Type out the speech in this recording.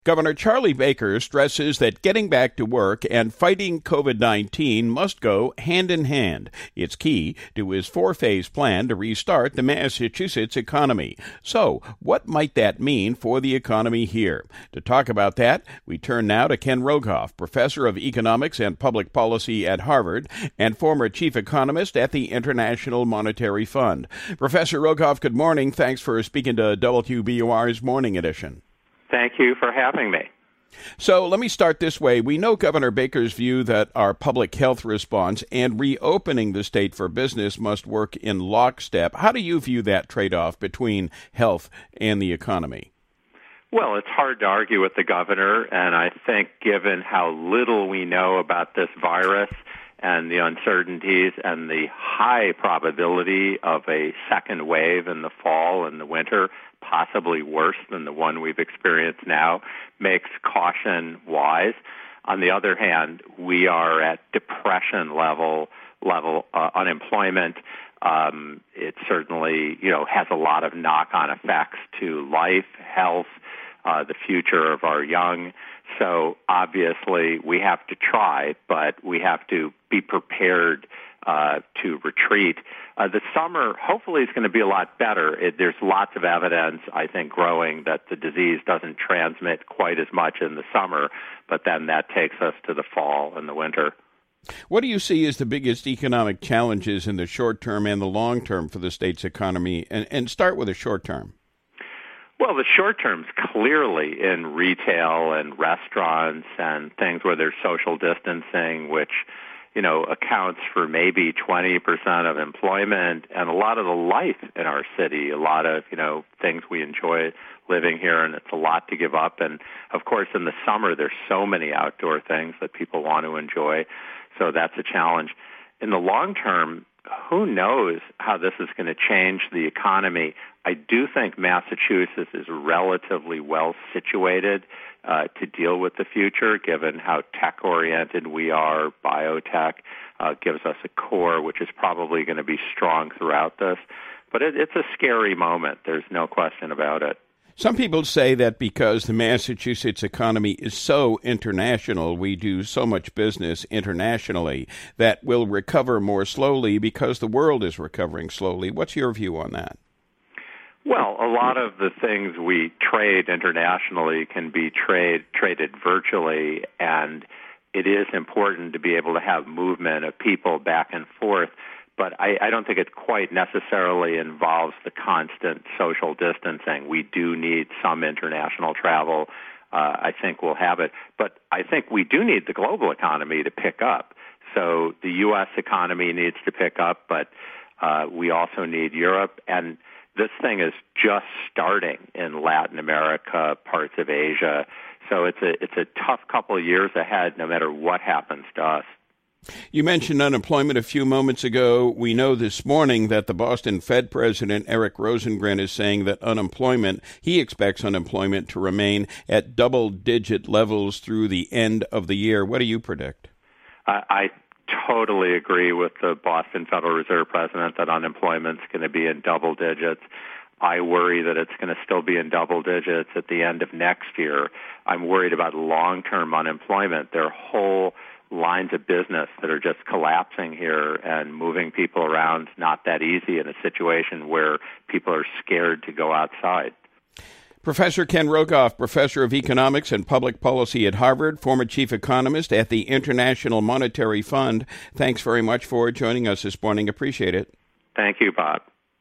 Governor Charlie Baker stresses that getting back to work and fighting COVID-19 must go hand in hand. It's key to his four-phase plan to restart the Massachusetts economy. So, what might that mean for the economy here? To talk about that, we turn now to Ken Rogoff, professor of economics and public policy at Harvard and former chief economist at the International Monetary Fund. Professor Rogoff, good morning. Thanks for speaking to WBUR's Morning Edition. Thank you for having me. So let me start this way. We know Governor Baker's view that our public health response and reopening the state for business must work in lockstep. How do you view that trade-off between health and the economy? Well, it's hard to argue with the governor, and I think given how little we know about this virus and the uncertainties and the high probability of a second wave in the fall and the winter, possibly worse than the one we've experienced now, makes caution wise. On the other hand, we are at depression level unemployment. It certainly, has a lot of knock-on effects to life, health, the future of our young. So obviously we have to try, but we have to be prepared to retreat. The summer hopefully is going to be a lot better. There's lots of evidence, I think, growing that the disease doesn't transmit quite as much in the summer, but then that takes us to the fall and the winter. What do you see as the biggest economic challenges in the short term and the long term for the state's economy? And start with the short term. Well, the short term's clearly in retail and restaurants and things where there's social distancing, which, accounts for maybe 20% of employment and a lot of the life in our city, a lot of, things we enjoy living here, and it's a lot to give up. And, of course, in the summer, there's so many outdoor things that people want to enjoy, so that's a challenge. In the long term, who knows how this is going to change the economy? I do think Massachusetts is relatively well situated to deal with the future, given how tech-oriented we are. Biotech gives us a core which is probably going to be strong throughout this. But it's a scary moment. There's no question about it. Some people say that because the Massachusetts economy is so international, we do so much business internationally, that we'll recover more slowly because the world is recovering slowly. What's your view on that? Well, a lot of the things we trade internationally can be traded virtually, and it is important to be able to have movement of people back and forth. But I don't think it quite necessarily involves the constant social distancing. We do need some international travel. I think we'll have it. But I think we do need the global economy to pick up. So the U.S. economy needs to pick up, but we also need Europe. And this thing is just starting in Latin America, parts of Asia. So it's a tough couple of years ahead, no matter what happens to us. You mentioned unemployment a few moments ago. We know this morning that the Boston Fed president, Eric Rosengren, is saying that he expects unemployment to remain at double-digit levels through the end of the year. What do you predict? I totally agree with the Boston Federal Reserve president that unemployment's going to be in double digits. I worry that it's going to still be in double digits at the end of next year. I'm worried about long-term unemployment. There are whole lines of business that are just collapsing here, and moving people around is not that easy in a situation where people are scared to go outside. Professor Ken Rogoff, professor of economics and public policy at Harvard, former chief economist at the International Monetary Fund. Thanks very much for joining us this morning. Appreciate it. Thank you, Bob.